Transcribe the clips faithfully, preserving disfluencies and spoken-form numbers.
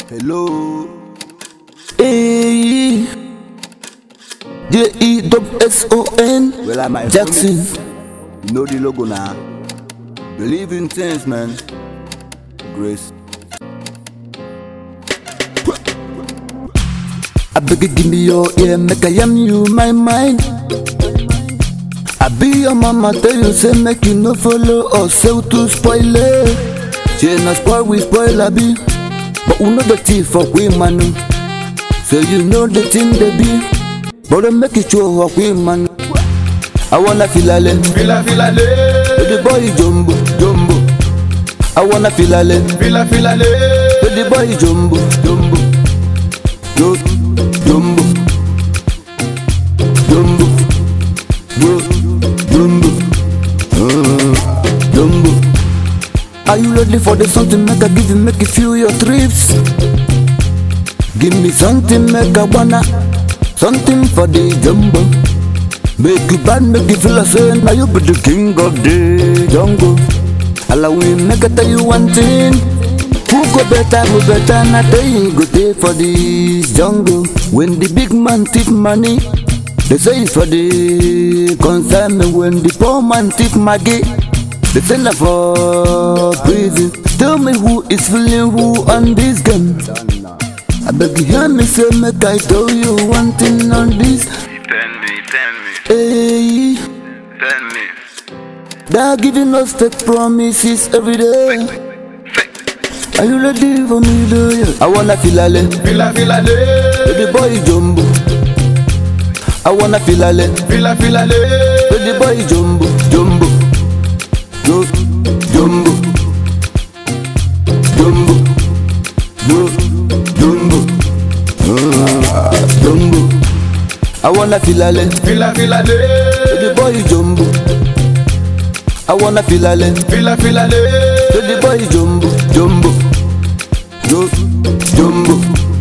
Hello. Hey, J E W S O N Well, I'm my Jackson. friend. You know the logo now. Believe in things, man. Grace. I beg you, give me your ear, make I am you my mind. I be your mama, tell you say make you no follow or sell to spoil it. She not spoil, we spoil I be. But we know the thief for we man. So you know the thing they be. But I make it show what we man. I wanna feel a len, Feel a feel a le, the boy jumbo, jumbo. I wanna feel a len, feel a feel a le, the boy jumbo, jumbo. Yo, jumbo, jumbo, yo, jumbo, uh, jumbo. Are you ready for the something make I give you, make you feel your trips? Give me something make I wanna, something for the jumbo. Make you bad, make you feel like saying, now you be the king of the jungle. Allow me make I tell you one thing. Who go better, who better, not they go there for this jungle. When the big man thief money, they say it's for the concern. When the poor man thief Maggie, they send her for prison. Tell me who is feeling who on this gun. I beg you hear me say, make I tell you one thing on this. tell me, tell me, Hey, tell me, they're giving us fake promises every day. Are you ready for me, though? I wanna feel a len, feel a feel a le, the boy jumbo. I wanna feel a len, feel a feel a le, the boy jumbo, jumbo. Yo, jumbo, jumbo, yo, jumbo, uh, jumbo. I wanna feel a len, feel a feel a le, the boy jumbo. I wanna feel a len, feel a feel a le, the boy jumbo, jumbo. Yo, jumbo,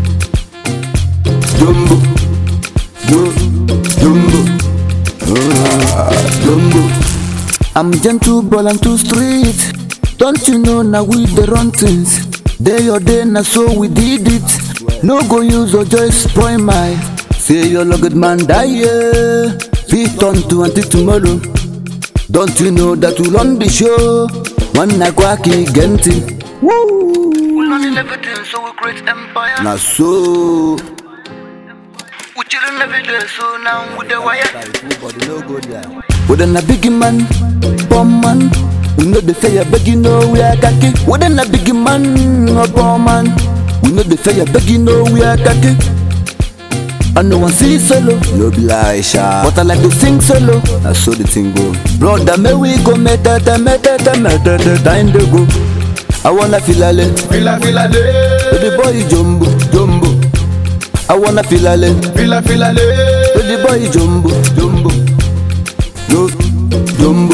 jumbo, yo, jumbo, uh, jumbo. I'm gentle, but I'm too street. Don't you know now we the run things? Day or day, now so we did it. No go use or just spoil my. Say your lugged man die, yeah. Feet on to until tomorrow. Don't you know that we'll on the show? One night wacky genty. Woo! We'll on everything, so we create empire. Now so. We chillin' every day, so now with the wire. But the logo there. Wouldn't a big man, poor man. We know the fair beg you know we are khaki. Wouldn't a big man or poor man. We know the fair beg you know we are khaki. I know one see solo, No be like sha. but I like to sing solo. I saw the thing go. Brother, may we go metata metata metata time to go. I wanna feel a len, feel a feel a le, the boy jumbo, jumbo. I wanna feel a len, feel a feel a le, the boy jumbo, jumbo. Yo, jumbo,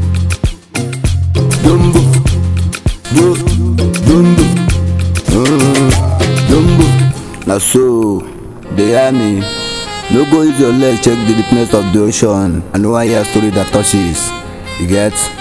jumbo, yo, jumbo, uh, jumbo. Now so. They hear me. No go use your leg check the deepness of the ocean. I know I hear story that touches. You get?